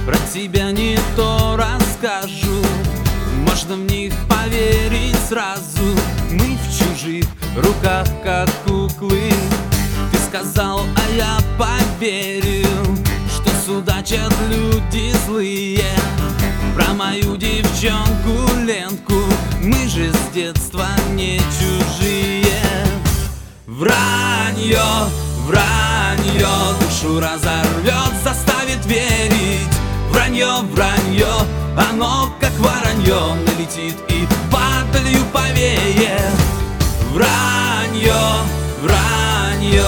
про тебя не то расскажу. Можно в них поверить сразу. Мы в чужих руках, как куклы. Ты сказал, а я поверил, что судачат люди злые про мою девчонку Ленку. Мы же с детства не чужие. Вранье, вранье душу разорвет, заставит верить. Вранье, вранье, оно как воронье налетит и падалью повеет. Вранье, вранье.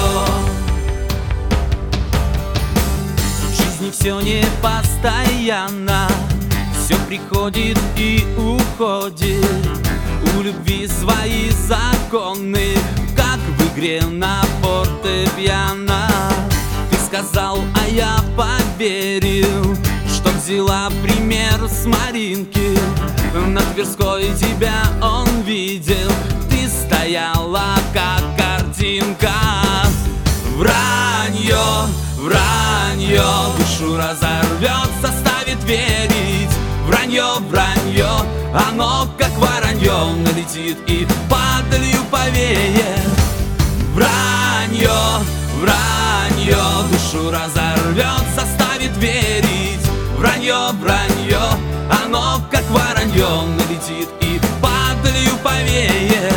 В жизни все не постоянно, все приходит и уходит. У любви свои законы, как в игре на фортепиано. Ты сказал, а я поверил, что взяла пример с Маринки. На Тверской тебя он видел, ты стояла как картинка. Вранье, вранье душу разорвет, заставит верить. Вранье, вранье, оно как воронье налетит и падалью повеет. Вранье, вранье душу разорвет, заставит верить. Вранье, вранье, оно как воронье налетит и падалью повеет.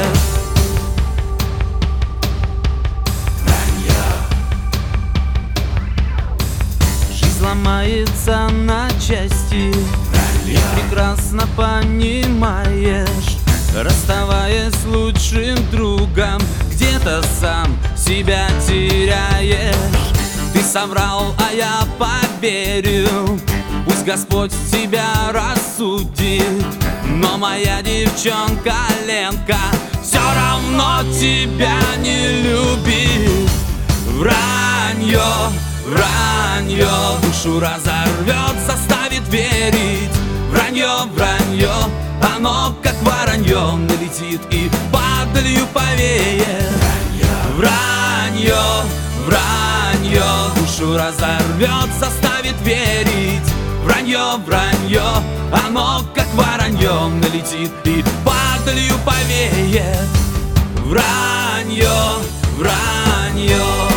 Жизнь ломается на части, и прекрасно понимаешь, расставаясь с лучшим другом, где-то сам себя теряешь. Ты соврал, а я поверил, пусть Господь тебя рассудит. Но моя девчонка Ленка все равно тебя не любит. Вранье, вранье душу разорвет, заставит верить. Вранье, вранье, оно как воронье налетит и падалью повеет. Вранье, вранье душу разорвет, заставит верить. Вранье, вранье, оно как воронье налетит и падалью повеет. Вранье, вранье.